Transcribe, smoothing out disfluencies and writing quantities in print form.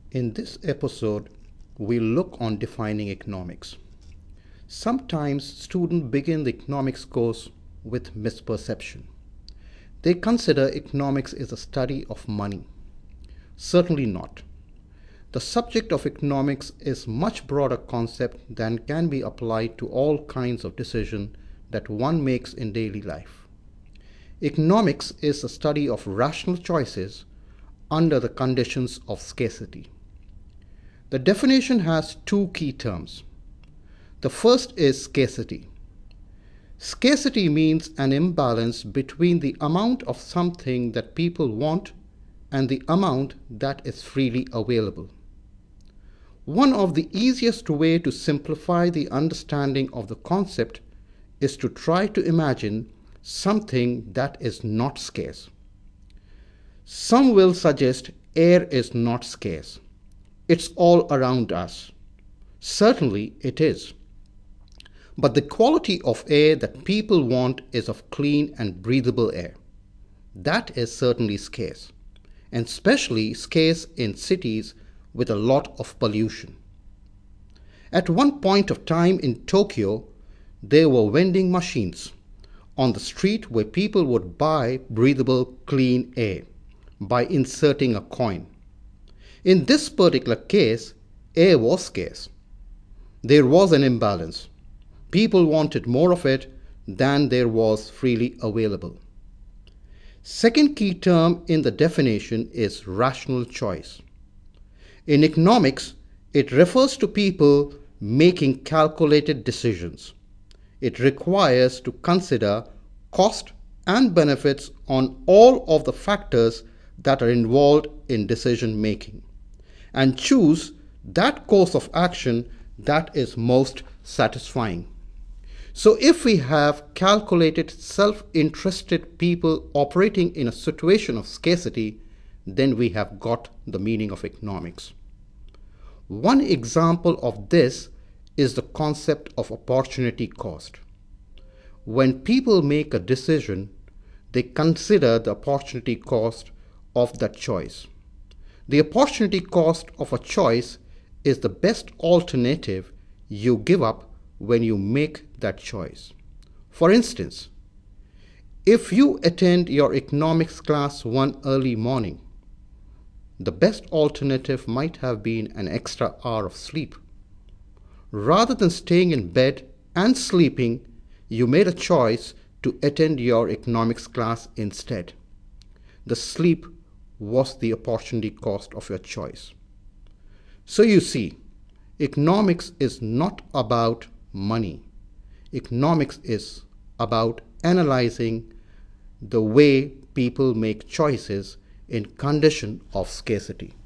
In this episode, we look on defining economics. Sometimes students begin the economics course with misperception. They consider economics is a study of money. Certainly not. The subject of economics is much broader concept than can be applied to all kinds of decisions that one makes in daily life. Economics is the study of rational choices under the conditions of scarcity. The definition has two key terms. The first is scarcity. Scarcity means an imbalance between the amount of something that people want and the amount that is freely available. One of the easiest way to simplify the understanding of the concept is to try to imagine something that is not scarce. Some will suggest air is not scarce. It's all around us. Certainly it is. But the quality of air that people want is of clean and breathable air. That is certainly scarce, and especially scarce in cities with a lot of pollution. At one point of time in Tokyo, there were vending machines on the street where people would buy breathable clean air by inserting a coin. In this particular case, air was scarce. There was an imbalance. People wanted more of it than there was freely available. Second key term in the definition is rational choice. In economics, it refers to people making calculated decisions. It requires to consider cost and benefits on all of the factors that are involved in decision making and choose that course of action that is most satisfying. So if we have calculated, self-interested people operating in a situation of scarcity, then we have got the meaning of economics. One example of this is the concept of opportunity cost. When people make a decision, they consider the opportunity cost of that choice. The opportunity cost of a choice is the best alternative you give up when you make that choice. For instance, if you attend your economics class one early morning, the best alternative might have been an extra hour of sleep. Rather than staying in bed and sleeping, you made a choice to attend your economics class instead. The sleep was the opportunity cost of your choice. So you see, economics is not about money. Economics is about analyzing the way people make choices in condition of scarcity.